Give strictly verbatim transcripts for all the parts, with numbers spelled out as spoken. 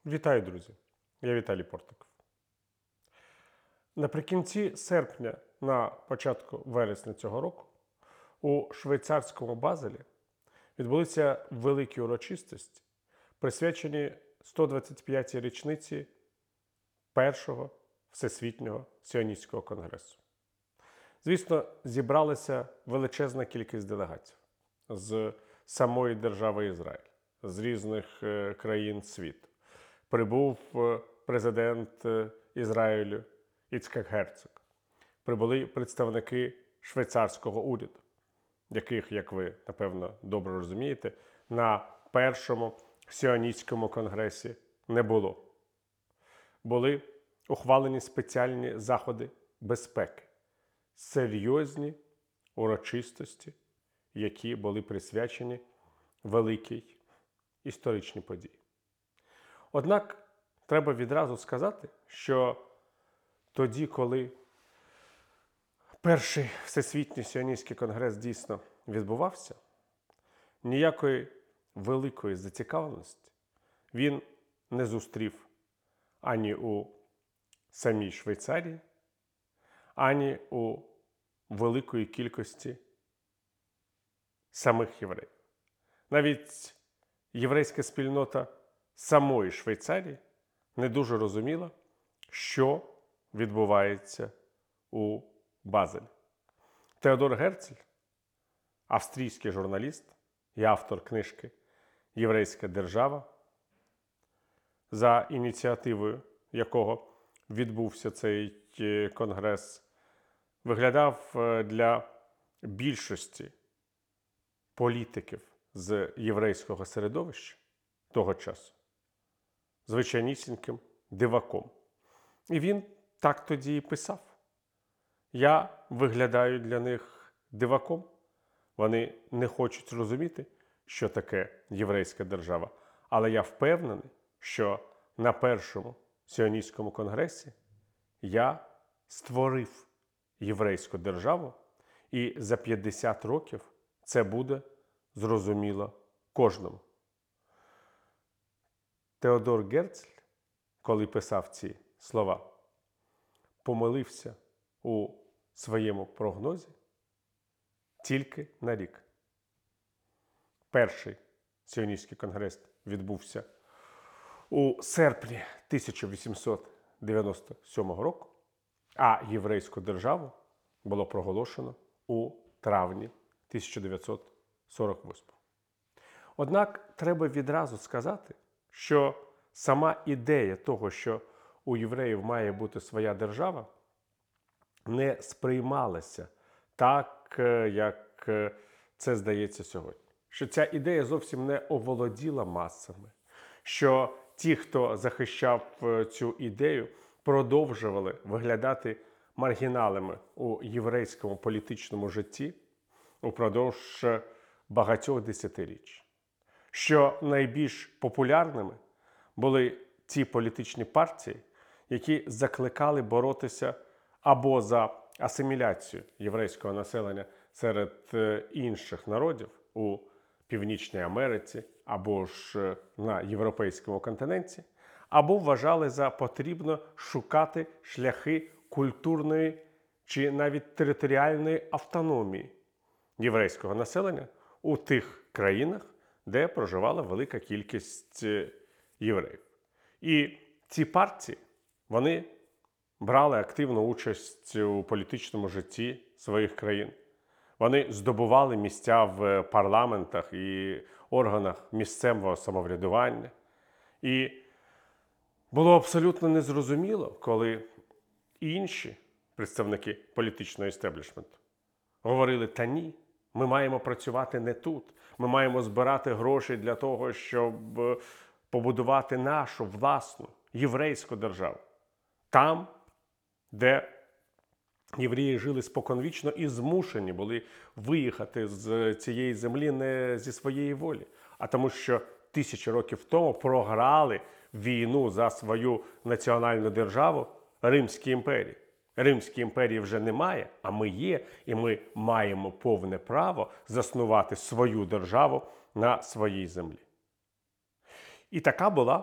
Вітаю, друзі! Я Віталій Портников. Наприкінці серпня, на початку вересня цього року, у швейцарському Базелі відбулися великі урочистості, присвячені сто двадцять п'ятій річниці Першого Всесвітнього Сіоністського конгресу. Звісно, зібралася величезна кількість делегатів з самої держави Ізраїль, з різних країн світу. Прибув президент Ізраїлю Іцхак Герцог. Прибули представники швейцарського уряду, яких, як ви, напевно, добре розумієте, на Першому Сіоністському конгресі не було. Були ухвалені спеціальні заходи безпеки, серйозні урочистості, які були присвячені великій історичній події. Однак, треба відразу сказати, що тоді, коли Перший Всесвітній Сіоністський конгрес дійсно відбувався, ніякої великої зацікавленості він не зустрів ані у самій Швейцарії, ані у великої кількості самих євреїв. Навіть єврейська спільнота самої Швейцарії не дуже розуміла, що відбувається у Базелі. Теодор Герцль, австрійський журналіст і автор книжки «Єврейська держава», за ініціативою якого відбувся цей конгрес, виглядав для більшості політиків з єврейського середовища того часу звичайнісіньким диваком. І він так тоді і писав: «Я виглядаю для них диваком, вони не хочуть розуміти, що таке єврейська держава, але я впевнений, що на Першому Сіоністському конгресі я створив єврейську державу, і за п'ятдесят років це буде зрозуміло кожному». Теодор Герцль, коли писав ці слова, помилився у своєму прогнозі тільки на рік. Перший Сіоністський конгрес відбувся у серпні тисяча вісімсот дев'яносто сьомого року, а єврейську державу було проголошено у травні тисяча дев'ятсот сорок восьмого. Однак треба відразу сказати, що сама ідея того, що у євреїв має бути своя держава, не сприймалася так, як це здається сьогодні. Що ця ідея зовсім не оволоділа масами, що ті, хто захищав цю ідею, продовжували виглядати маргіналами у єврейському політичному житті упродовж багатьох десятиріч. Що найбільш популярними були ті політичні партії, які закликали боротися або за асиміляцію єврейського населення серед інших народів у Північній Америці або ж на європейському континенті, або вважали за потрібно шукати шляхи культурної чи навіть територіальної автономії єврейського населення у тих країнах, де проживала велика кількість євреїв. І ці партії, вони брали активну участь у політичному житті своїх країн. Вони здобували місця в парламентах і органах місцевого самоврядування. І було абсолютно незрозуміло, коли інші представники політичного істеблішменту говорили: «Та ні, ми маємо працювати не тут. Ми маємо збирати гроші для того, щоб побудувати нашу власну єврейську державу. Там, де євреї жили споконвічно і змушені були виїхати з цієї землі не зі своєї волі, а тому, що тисячі років тому програли війну за свою національну державу Римській імперії. Римської імперії вже немає, а ми є, і ми маємо повне право заснувати свою державу на своїй землі». І така була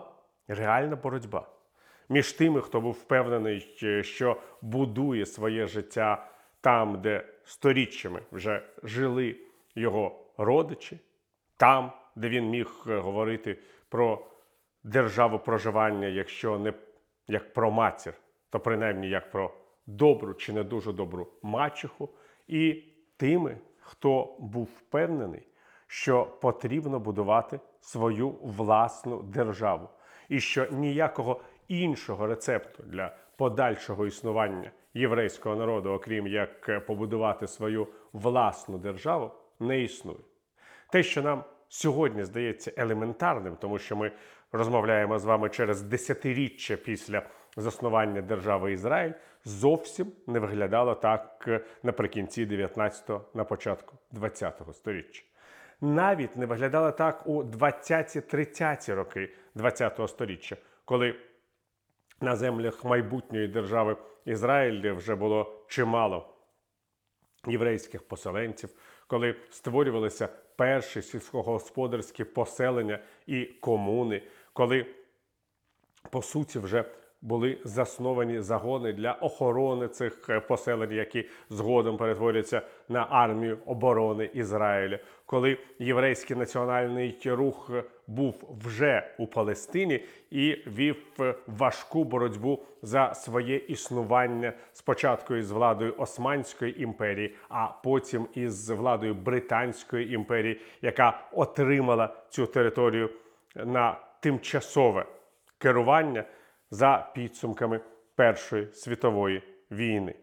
реальна боротьба між тими, хто був впевнений, що будує своє життя там, де сторіччями вже жили його родичі, там, де він міг говорити про державу проживання, якщо не як про матір, то принаймні як про добру чи не дуже добру мачеху, і тими, хто був впевнений, що потрібно будувати свою власну державу, і що ніякого іншого рецепту для подальшого існування єврейського народу, окрім як побудувати свою власну державу, не існує. Те, що нам сьогодні здається елементарним, тому що ми розмовляємо з вами через десятиріччя після заснування держави Ізраїль, зовсім не виглядало так наприкінці дев'ятнадцятого, на початку двадцятого сторіччя. Навіть не виглядало так у двадцяті-тридцяті роки двадцятого сторіччя, коли на землях майбутньої держави Ізраїль вже було чимало єврейських поселенців, коли створювалися перші сільськогосподарські поселення і комуни, коли, по суті, вже були засновані загони для охорони цих поселень, які згодом перетворяться на армію оборони Ізраїля, коли єврейський національний рух був вже у Палестині і вів важку боротьбу за своє існування спочатку із владою Османської імперії, а потім із владою Британської імперії, яка отримала цю територію на тимчасове керування за підсумками Першої світової війни.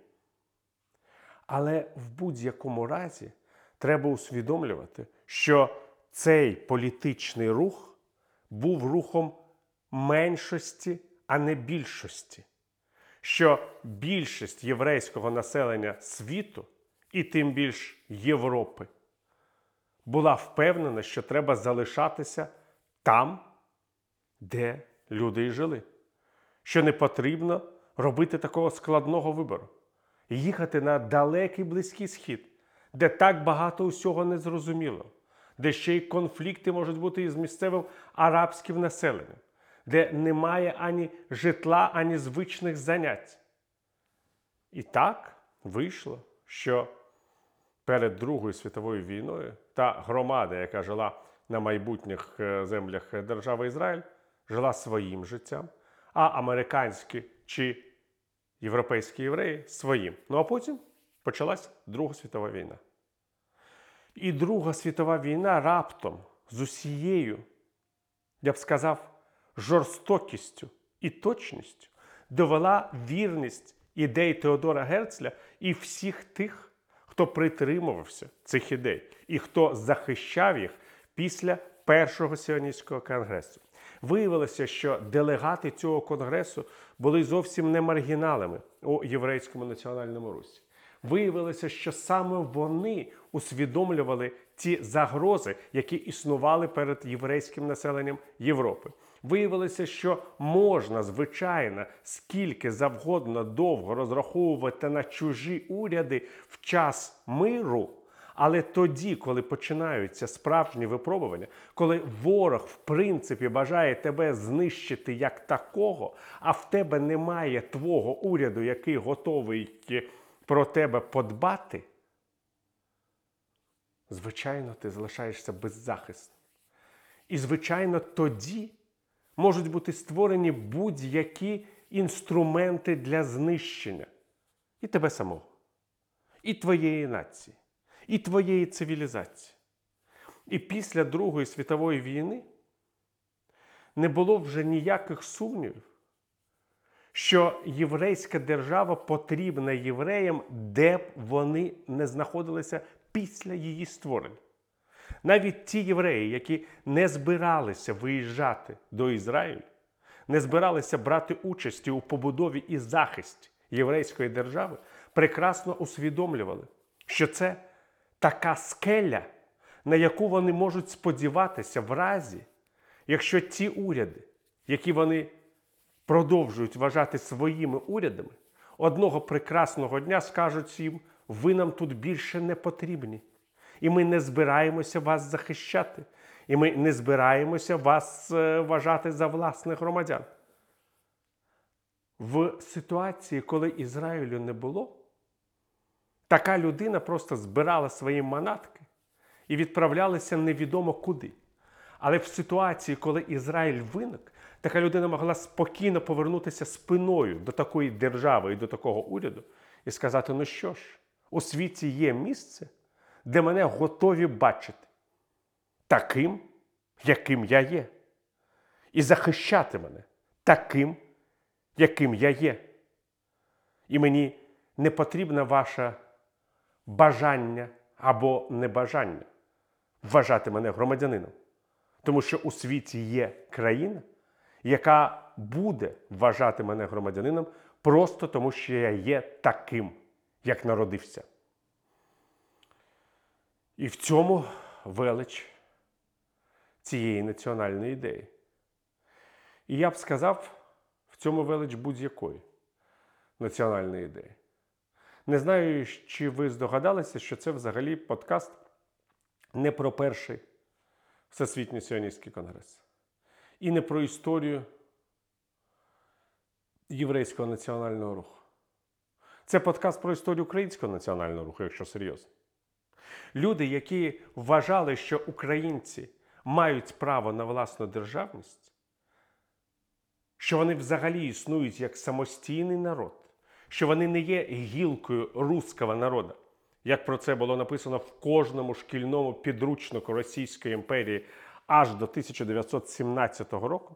Але в будь-якому разі треба усвідомлювати, що цей політичний рух був рухом меншості, а не більшості. Що більшість єврейського населення світу, і тим більш Європи, була впевнена, що треба залишатися там, де люди і жили. Що не потрібно робити такого складного вибору. Їхати на далекий Близький Схід, де так багато усього незрозуміло, де ще й конфлікти можуть бути із місцевим арабським населенням, де немає ані житла, ані звичних занять. І так вийшло, що перед Другою світовою війною та громада, яка жила на майбутніх землях держави Ізраїль, жила своїм життям, а американські чи європейські євреї – своїм. Ну а потім почалась Друга світова війна. І Друга світова війна раптом з усією, я б сказав, жорстокістю і точністю довела вірність ідей Теодора Герцля і всіх тих, хто притримувався цих ідей і хто захищав їх після Першого Сіоністського конгресу. Виявилося, що делегати цього конгресу були зовсім не маргіналами у єврейському національному русі. Виявилося, що саме вони усвідомлювали ті загрози, які існували перед єврейським населенням Європи. Виявилося, що можна, звичайно, скільки завгодно довго розраховувати на чужі уряди в час миру, але тоді, коли починаються справжні випробування, коли ворог, в принципі, бажає тебе знищити як такого, а в тебе немає твого уряду, який готовий про тебе подбати, звичайно, ти залишаєшся беззахисним. І, звичайно, тоді можуть бути створені будь-які інструменти для знищення і тебе самого, і твоєї нації, і твоєї цивілізації. І після Другої світової війни не було вже ніяких сумнівів, що єврейська держава потрібна євреям, де б вони не знаходилися після її створення. Навіть ті євреї, які не збиралися виїжджати до Ізраїлю, не збиралися брати участі у побудові і захисті єврейської держави, прекрасно усвідомлювали, що це така скеля, на яку вони можуть сподіватися в разі, якщо ті уряди, які вони продовжують вважати своїми урядами, одного прекрасного дня скажуть їм: ви нам тут більше не потрібні. І ми не збираємося вас захищати. І ми не збираємося вас вважати за власних громадян. В ситуації, коли Ізраїлю не було, така людина просто збирала свої манатки і відправлялася невідомо куди. Але в ситуації, коли Ізраїль виник, така людина могла спокійно повернутися спиною до такої держави і до такого уряду і сказати, ну що ж, у світі є місце, де мене готові бачити таким, яким я є. І захищати мене таким, яким я є. І мені не потрібно ваше бажання або небажання вважати мене громадянином. Тому що у світі є країна, яка буде вважати мене громадянином просто тому, що я є таким, як народився. І в цьому велич цієї національної ідеї. І я б сказав, в цьому велич будь-якої національної ідеї. Не знаю, чи ви здогадалися, що це взагалі подкаст не про перший Всесвітній сіоністський конгрес. І не про історію єврейського національного руху. Це подкаст про історію українського національного руху, якщо серйозно. Люди, які вважали, що українці мають право на власну державність, що вони взагалі існують як самостійний народ, що вони не є гілкою руського народу, як про це було написано в кожному шкільному підручнику Російської імперії аж до тисяча дев'ятсот сімнадцятого року,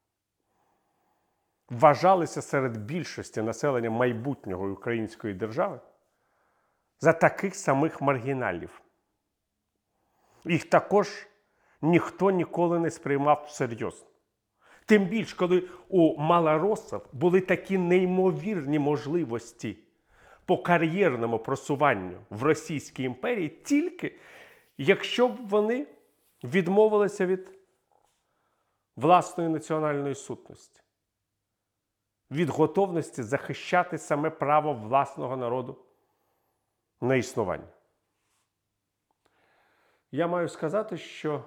вважалися серед більшості населення майбутнього української держави за таких самих маргіналів. Їх також ніхто ніколи не сприймав всерйоз. Тим більше, коли у малоросів були такі неймовірні можливості по кар'єрному просуванню в Російській імперії, тільки якщо б вони відмовилися від власної національної сутності, від готовності захищати саме право власного народу на існування. Я маю сказати, що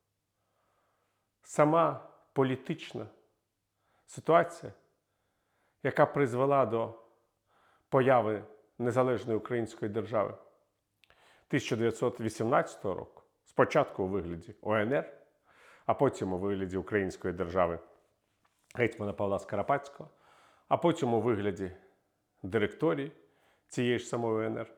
сама політична ситуація, яка призвела до появи незалежної української держави тисяча дев'ятсот вісімнадцятого року, спочатку у вигляді О Ен Ер, а потім у вигляді української держави гетьмана Павла Скоропадського, а потім у вигляді директорії цієї ж самої О Ен Ер.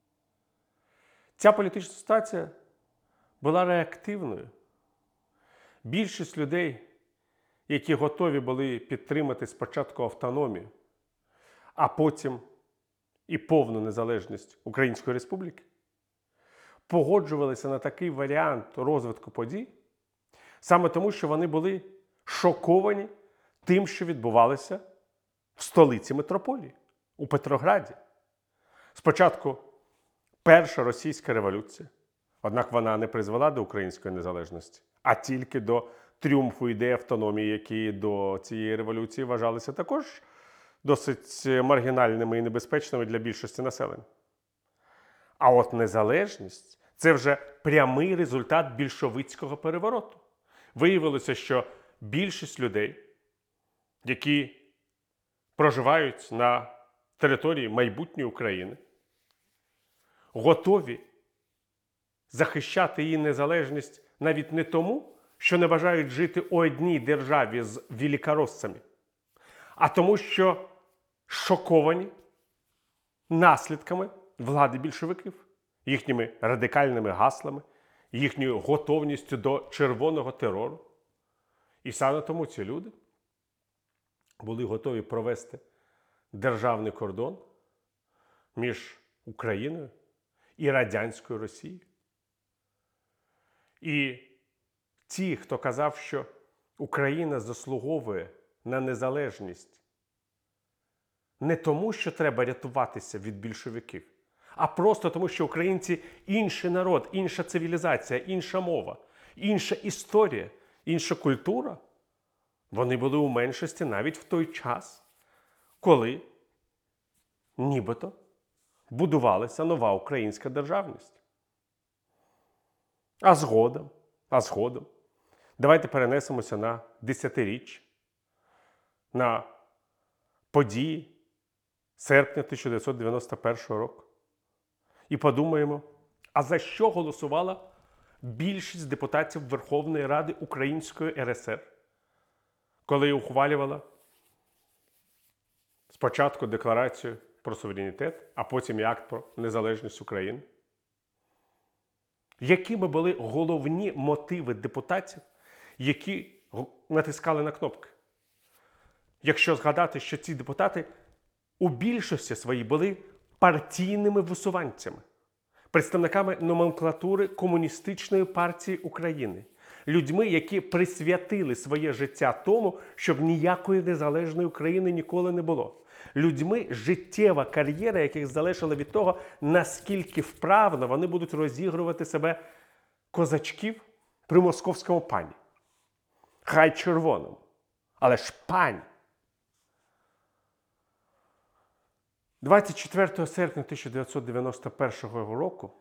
Ця політична ситуація була реактивною. Більшість людей, які готові були підтримати спочатку автономію, а потім і повну незалежність Української Республіки, погоджувалися на такий варіант розвитку подій, саме тому, що вони були шоковані тим, що відбувалося в столиці метрополії, у Петрограді. Спочатку перша російська революція, однак вона не призвела до української незалежності, а тільки до тріумфу ідеї автономії, які до цієї революції вважалися також досить маргінальними і небезпечними для більшості населення. А от незалежність – це вже прямий результат більшовицького перевороту. Виявилося, що більшість людей, які проживають на території майбутньої України, готові захищати її незалежність навіть не тому, що не бажають жити у одній державі з великороссами, а тому, що шоковані наслідками влади більшовиків, їхніми радикальними гаслами, їхньою готовністю до червоного терору. І саме тому ці люди були готові провести державний кордон між Україною і радянською Росією. І ті, хто казав, що Україна заслуговує на незалежність не тому, що треба рятуватися від більшовиків, а просто тому, що українці – інший народ, інша цивілізація, інша мова, інша історія, інша культура, вони були у меншості навіть в той час, коли нібито будувалася нова українська державність. А згодом А згодом давайте перенесемося на десятиріччя, на події серпня тисяча дев'ятсот дев'яносто першого року. І подумаємо, а за що голосувала більшість депутатів Верховної Ради Української РСР, коли ухвалювала спочатку декларацію про суверенітет, а потім і акт про незалежність України? Якими були головні мотиви депутатів, які натискали на кнопки? Якщо згадати, що ці депутати у більшості своїй були партійними висуванцями, представниками номенклатури Комуністичної партії України, людьми, які присвятили своє життя тому, щоб ніякої незалежної України ніколи не було. Людьми, життєва кар'єра, яких залежала від того, наскільки вправно вони будуть розігрувати себе козачків при московському пані. Хай червоному, але ж пань. двадцять четвертого серпня тисяча дев'ятсот дев'яносто першого року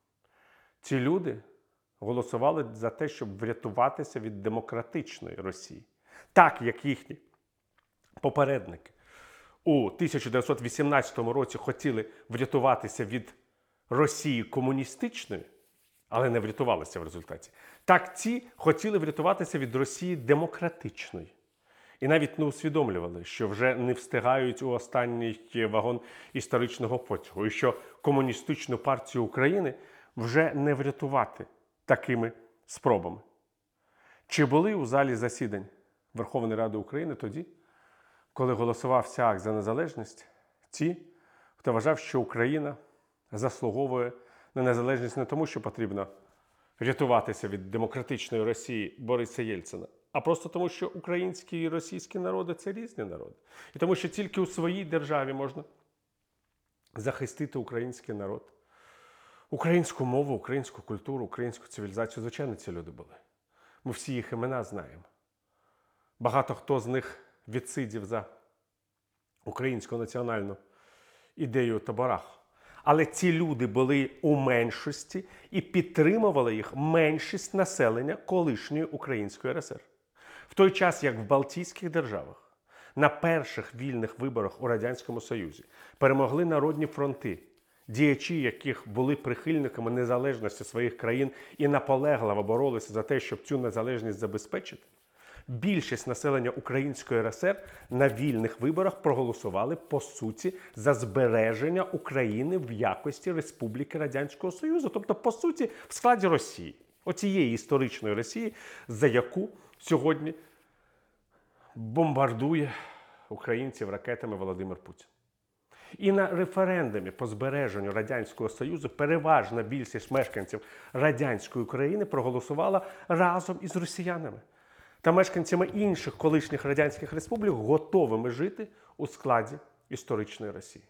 ці люди голосували за те, щоб врятуватися від демократичної Росії. Так, як їхні попередники у тисяча дев'ятсот вісімнадцятому році хотіли врятуватися від Росії комуністичної, але не врятувалися в результаті. Так ці хотіли врятуватися від Росії демократичної. І навіть не усвідомлювали, що вже не встигають у останній вагон історичного потягу, і що Комуністичну партію України вже не врятувати такими спробами. Чи були у залі засідань Верховної Ради України тоді, коли голосувався акт за незалежність, ті, хто вважав, що Україна заслуговує на незалежність не тому, що потрібно рятуватися від демократичної Росії Бориса Єльцина, а просто тому, що українські і російські народи – це різні народи. І тому, що тільки у своїй державі можна захистити український народ, українську мову, українську культуру, українську цивілізацію. Звичайно, ці люди були. Ми всі їх імена знаємо. Багато хто з них відсидів за українську національну ідею у таборах. Але ці люди були у меншості і підтримували їх меншість населення колишньої Української РСР. В той час, як в Балтійських державах на перших вільних виборах у Радянському Союзі перемогли народні фронти, діячі яких були прихильниками незалежності своїх країн і наполегливо боролися за те, щоб цю незалежність забезпечити, більшість населення Української РСР на вільних виборах проголосували, по суті, за збереження України в якості Республіки Радянського Союзу. Тобто, по суті, в складі Росії. Оцієї історичної Росії, за яку сьогодні бомбардує українців ракетами Володимир Путін. І на референдумі по збереженню Радянського Союзу переважна більшість мешканців радянської України проголосувала разом із росіянами та мешканцями інших колишніх радянських республік, готовими жити у складі історичної Росії.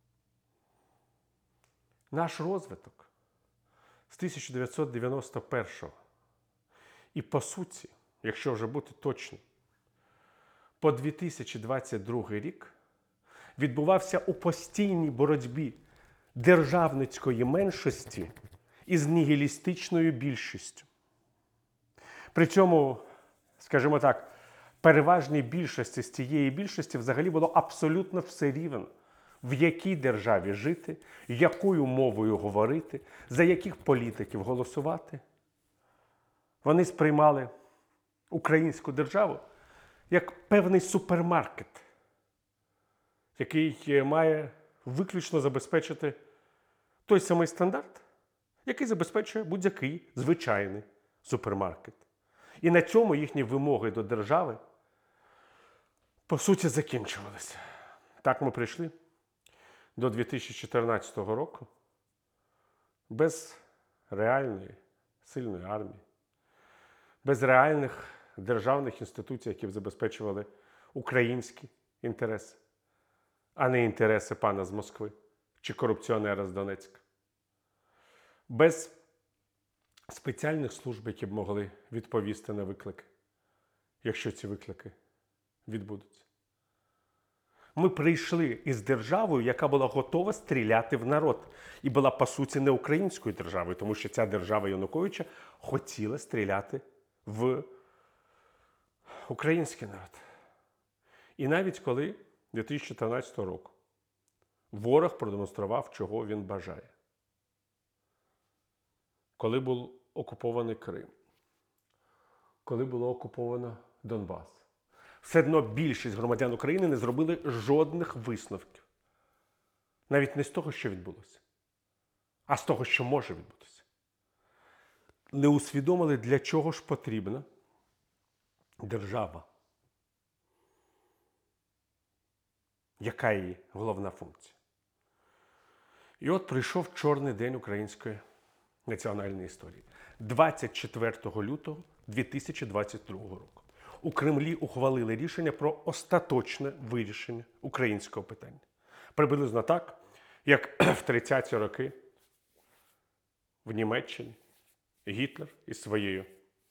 Наш розвиток з тисяча дев'ятсот дев'яносто першого і, по суті, якщо вже бути точним, по дві тисячі двадцять другий рік відбувався у постійній боротьбі державницької меншості із нігілістичною більшістю. При цьому, скажімо так, переважній більшості з цієї більшості взагалі було абсолютно все рівно, в якій державі жити, якою мовою говорити, за яких політиків голосувати. Вони сприймали українську державу як певний супермаркет, який має виключно забезпечити той самий стандарт, який забезпечує будь-який звичайний супермаркет. І на цьому їхні вимоги до держави, по суті, закінчувалися. Так ми прийшли до дві тисячі чотирнадцятого року без реальної сильної армії, без реальних державних інституцій, які б забезпечували українські інтереси, а не інтереси пана з Москви чи корупціонера з Донецька. Без спеціальних служб, які б могли відповісти на виклики, якщо ці виклики відбудуться. Ми прийшли із державою, яка була готова стріляти в народ. І була, по суті, не українською державою, тому що ця держава Януковича хотіла стріляти в український народ. І навіть коли дві тисячі чотирнадцятого року ворог продемонстрував, чого він бажає. Коли був окупований Крим, коли було окуповано Донбас, все одно більшість громадян України не зробили жодних висновків. Навіть не з того, що відбулося, а з того, що може відбутися. Не усвідомили, для чого ж потрібна держава. Яка її головна функція? І от прийшов чорний день української національної історії. двадцять четвертого лютого дві тисячі двадцять другого року. У Кремлі ухвалили рішення про остаточне вирішення українського питання. Приблизно так, як в тридцяті роки в Німеччині Гітлер із своєю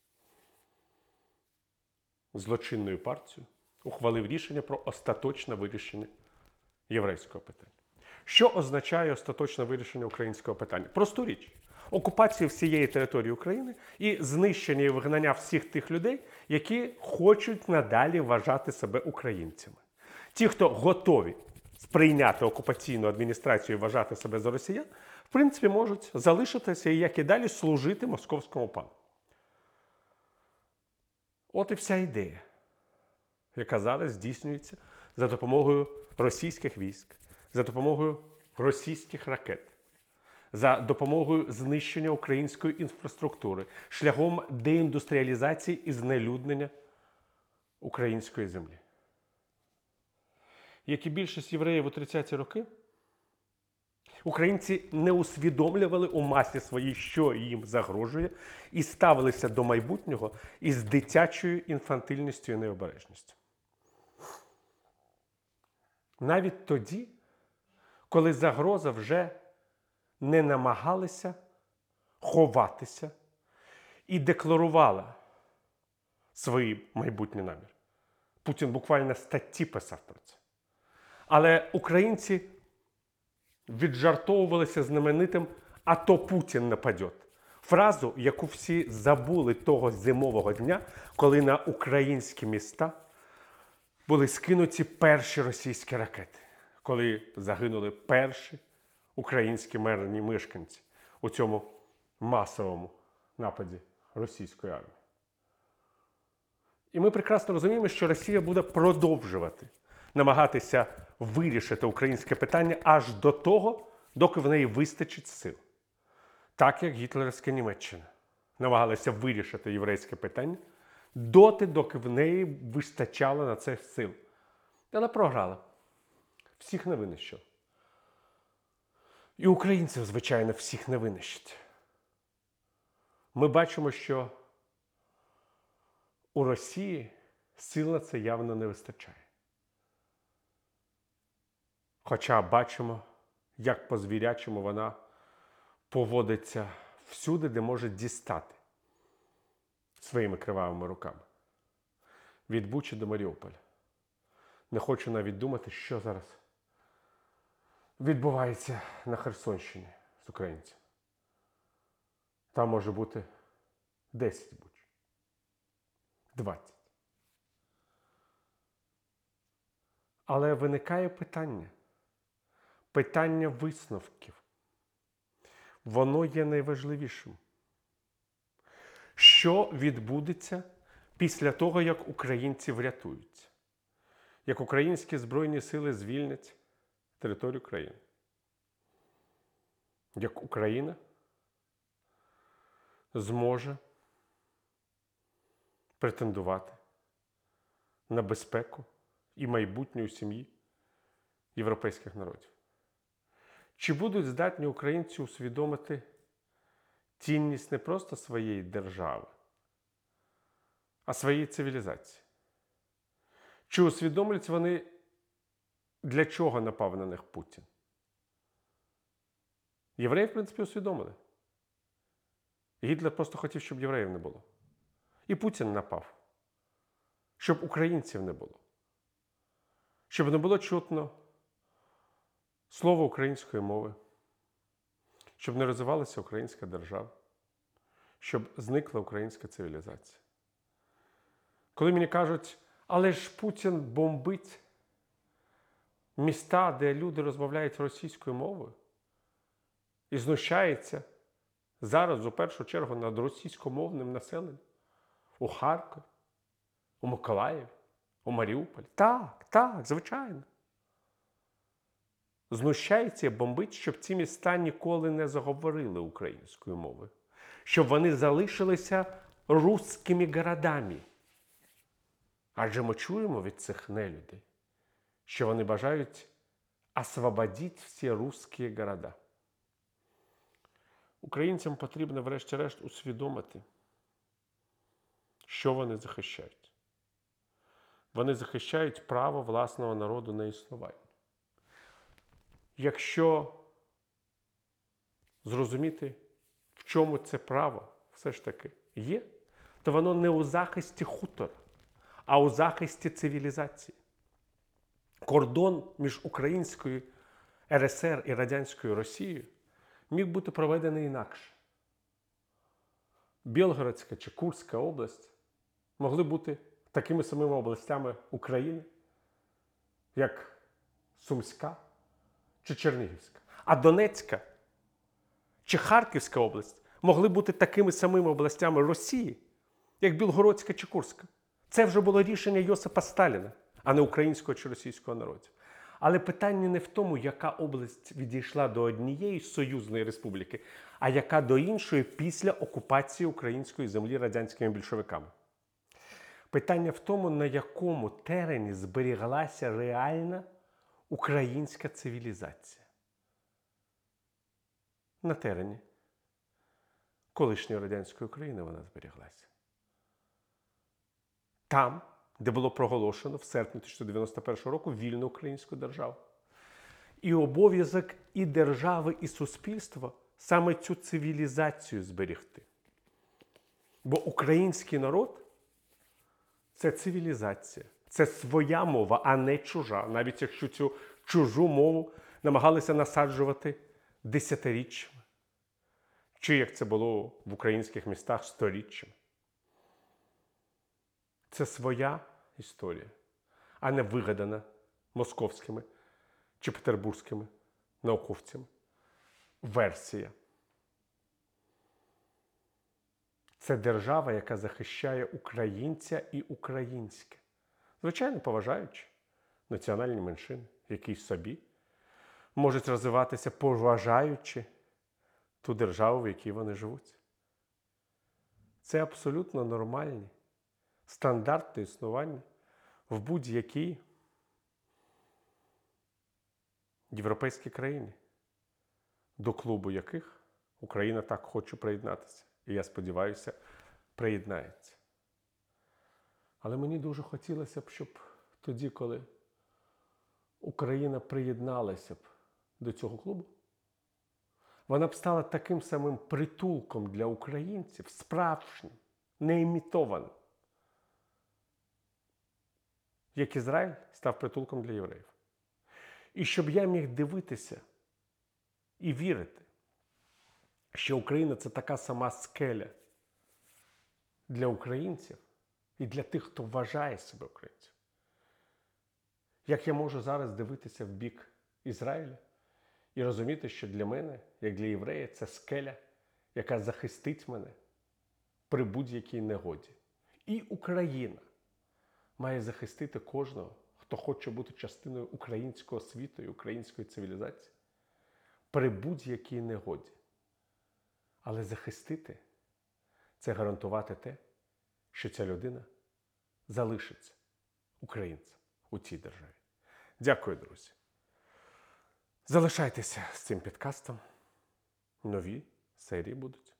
злочинною партією ухвалив рішення про остаточне вирішення єврейського питання. Що означає остаточне вирішення українського питання? Просту річ. Окупацію всієї території України і знищення і вигнання всіх тих людей, які хочуть надалі вважати себе українцями. Ті, хто готові сприйняти окупаційну адміністрацію і вважати себе за росіян, в принципі, можуть залишитися і як і далі служити московському пану. От і вся ідея, яка зараз здійснюється за допомогою російських військ, за допомогою російських ракет, за допомогою знищення української інфраструктури, шляхом деіндустріалізації і знелюднення української землі. Як і більшість євреїв у тридцяті роки, українці не усвідомлювали у масі своїй, що їм загрожує, і ставилися до майбутнього із дитячою інфантильністю і необережністю. Навіть тоді, коли загроза вже не намагалася ховатися і декларувала свої майбутні наміри. Путін буквально статті писав про це. Але українці віджартовувалися знаменитим «А то Путін нападет». Фразу, яку всі забули того зимового дня, коли на українські міста були скинуті перші російські ракети, коли загинули перші українські мирні мешканці у цьому масовому нападі російської армії. І ми прекрасно розуміємо, що Росія буде продовжувати намагатися вирішити українське питання аж до того, доки в неї вистачить сил. Так, як гітлерівська Німеччина намагалася вирішити єврейське питання доти, доки в неї вистачало на це сил. Але програла. Всіх не винищила. І українців, звичайно, всіх не винищить. Ми бачимо, що у Росії сил на це явно не вистачає. Хоча бачимо, як по-звірячому вона поводиться всюди, де може дістати своїми кривавими руками. Від Бучі до Маріуполя. Не хочу навіть думати, що зараз відбувається на Херсонщині з українцями. Там може бути десять Буч. двадцять. Але виникає питання. Питання висновків. Воно є найважливішим. Що відбудеться після того, як українці врятуються? Як українські Збройні сили звільнять територію країни? Як Україна зможе претендувати на безпеку і майбутнє у сім'ї європейських народів? Чи будуть здатні українці усвідомити цінність не просто своєї держави, а своєї цивілізації? Чи усвідомлюють вони, для чого напав на них Путін? Євреї, в принципі, усвідомили. Гітлер просто хотів, щоб євреїв не було. І Путін напав, щоб українців не було. щоб не було чутно слово української мови, щоб не розвивалася українська держава, щоб зникла українська цивілізація. Коли мені кажуть, але ж Путін бомбить міста, де люди розмовляють російською мовою, і знущається зараз, у першу чергу, над російськомовним населенням у Харкові, у Миколаєві, у Маріуполі. Так, так, звичайно. Знущається і бомбить, щоб ці міста ніколи не заговорили українською мовою. Щоб вони залишилися русскими городами. Адже ми чуємо від цих нелюдей, що вони бажають освободити всі русські города. Українцям потрібно врешті-решт усвідомити, що вони захищають. Вони захищають право власного народу на існування. Якщо зрозуміти, в чому це право все ж таки є, то воно не у захисті хутора, а у захисті цивілізації. Кордон між Українською ер ес ер і Радянською Росією міг бути проведений інакше. Білгородська чи Курська область могли бути такими самими областями України, як Сумська чи Чернігівська. А Донецька чи Харківська область могли бути такими самими областями Росії, як Білгородська чи Курська. Це вже було рішення Йосипа Сталіна, а не українського чи російського народів. Але питання не в тому, яка область відійшла до однієї союзної республіки, а яка до іншої після окупації української землі радянськими більшовиками. Питання в тому, на якому терені зберіглася реальна українська цивілізація. На терені колишньої радянської України вона зберіглася. Там, де було проголошено в серпні тисяча дев'ятсот дев'яносто першого року вільну українську державу. І обов'язок і держави, і суспільства саме цю цивілізацію зберегти. Бо український народ – це цивілізація, це своя мова, а не чужа. Навіть якщо цю чужу мову намагалися насаджувати десятиріччями. Чи, як це було в українських містах, сторіччями. Це своя історія, а не вигадана московськими чи петербурзькими науковцями. Версія. Це держава, яка захищає українця і українське. Звичайно, поважаючи національні меншини, які собі можуть розвиватися, поважаючи ту державу, в якій вони живуть. Це абсолютно нормальні стандарти існування в будь-якій європейській країні, до клубу яких Україна так хоче приєднатися. І я сподіваюся, приєднається. Але мені дуже хотілося б, щоб тоді, коли Україна приєдналася б до цього клубу, вона б стала таким самим притулком для українців, справжнім, не імітованим, як Ізраїль став притулком для євреїв. І щоб я міг дивитися і вірити, що Україна – це така сама скеля для українців і для тих, хто вважає себе українцем. Як я можу зараз дивитися в бік Ізраїля і розуміти, що для мене, як для єврея, це скеля, яка захистить мене при будь-якій негоді. І Україна має захистити кожного, хто хоче бути частиною українського світу і української цивілізації при будь-якій негоді. Але захистити – це гарантувати те, що ця людина залишиться українцем у цій державі. Дякую, друзі. Залишайтеся з цим підкастом. Нові серії будуть.